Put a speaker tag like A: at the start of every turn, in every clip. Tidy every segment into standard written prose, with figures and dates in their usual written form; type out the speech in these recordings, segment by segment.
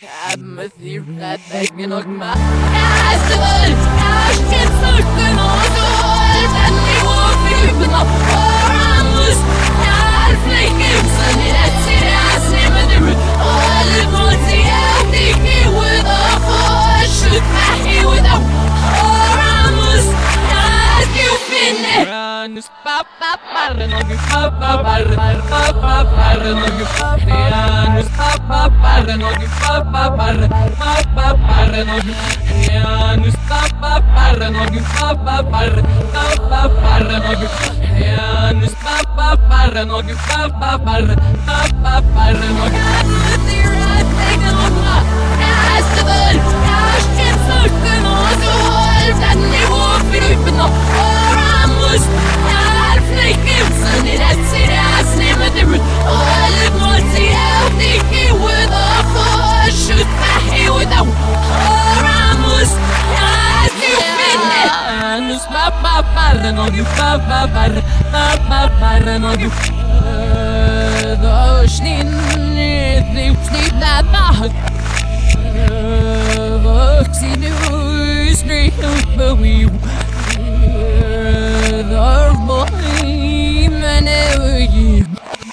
A: Med that bänken och mig. Jag står, jag känner sulken och dål. Den nivå fypen och foramus. Jag fläcker ut sen i rätt sida. Jag snämmer det ut. All mot sig jag tycker with a push. Shoot mig with a foramus. Jag ska finna. Janus pappa parren och pappa parren. Pappa parren och Janus pappa parren och pappa parren. Pappa parren och Janus pappa parren och pappa parren. Pappa parren och Janus pappa parren och pappa parren. Pappa parren och Pappa parren och pappa parren, pappa parren och då snitt där vuxen nu straight up a wheel the boy man ever you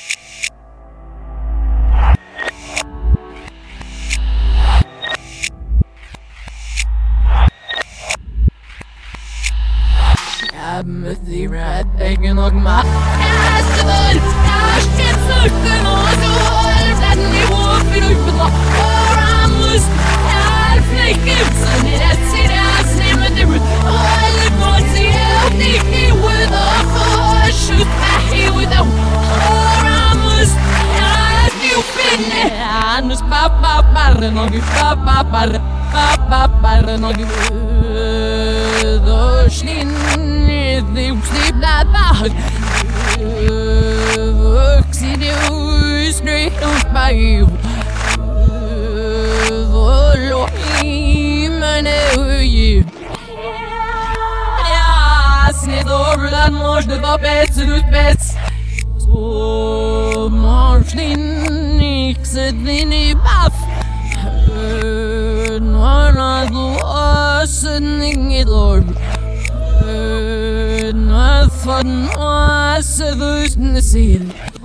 A: med de rätt bänken och mig. Jag står, jag känner sulken och dål. Den nivå fypen och foramus. Jag fläcker ut sen i rätt sida. Jag snämmer det ut. All mot sig jag tycker with a push. Shoot mig with a foramus. Jag ska finna. Janus pappa parren och pappa parren. Pappa parren och då slinner det slipna där vuxen nu straight up by you men you ja snitt över den måste vara bättre ut bättre så marsnin nixet in i baff några låsen inget lord nothing was the